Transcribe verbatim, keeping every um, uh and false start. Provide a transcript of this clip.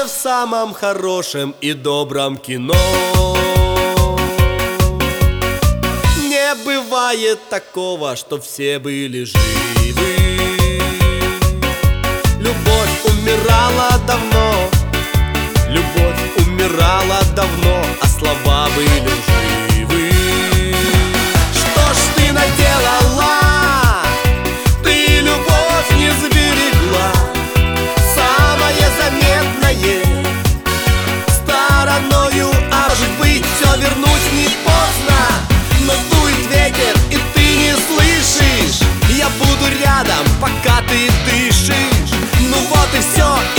в самом хорошем и добром кино. Не бывает такого, что все были живы. Любовь умирала давно, любовь умирала давно, а слова были живы. Что ж ты наделала? Ты любовь не сберегла. Самое заметное стороною, а может быть, все вернуть не поздно. Но дует ветер, и ты не слышишь. Я буду рядом, пока ты дышишь. Ну вот и все.